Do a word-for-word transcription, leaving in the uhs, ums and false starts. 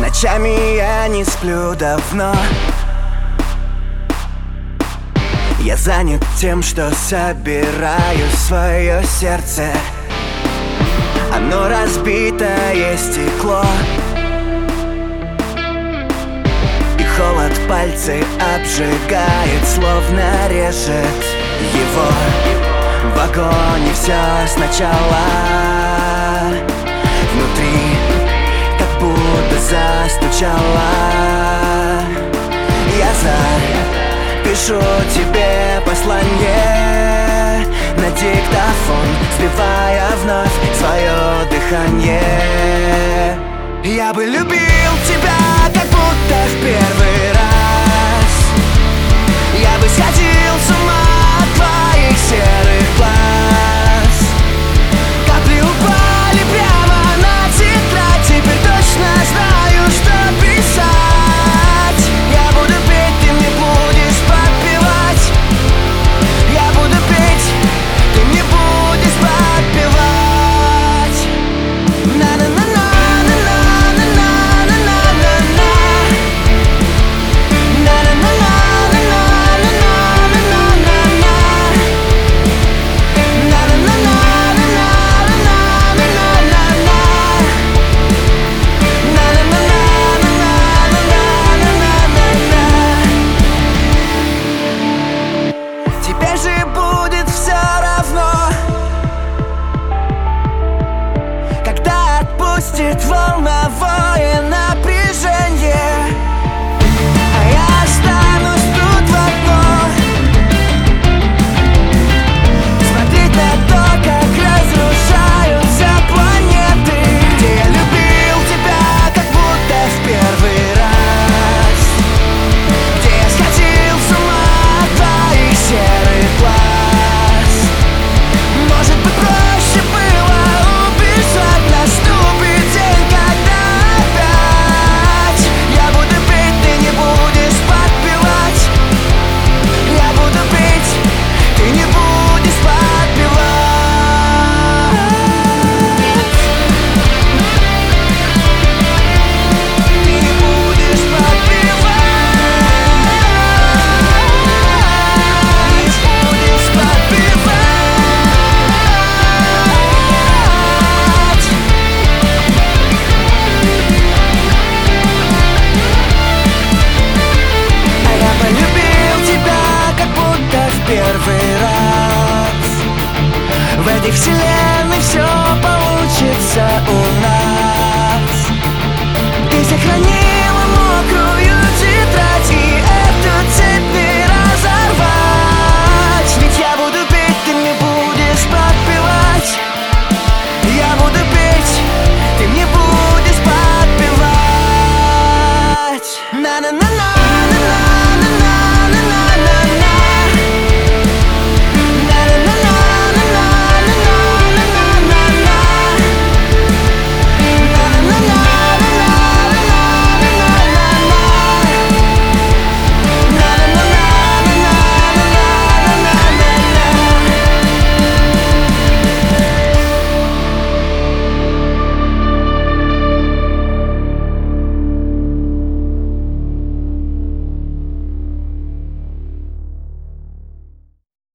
Ночами я не сплю давно. Я занят тем, что собираю свое сердце. Оно разбитое стекло, и холод пальцы обжигает, словно режет его. В вагоне все сначала, внутри как будто застучало. Я запишу тебе послание на диктофон, сбивая вновь свое дыхание. Я бы любил тебя, как будто в первый раз. Я бы сходил с ума от твоих серых глаз. Капли упали прямо на тетрадь, теперь точно знаю, что писать. Я буду петь, ты мне будешь подпевать. Я буду петь, ты мне будешь подпевать. На-на-на-на. Тебе же будет все равно, когда отпустит волновое напряжение, а я останусь тут в одно, смотреть на то, как разрушаются планеты, где я любил тебя, как будто в первый раз, где я сходил с ума от твоих серых глаз. Может быть, проще было убежать, наступит день, когда опять я буду петь, ты не будешь подпевать. Я буду петь, ты не будешь подпевать. Ты не будешь подпевать. Будешь подпевать. А я полюбил тебя, как будто в первый раз. В этих вселенных все получится у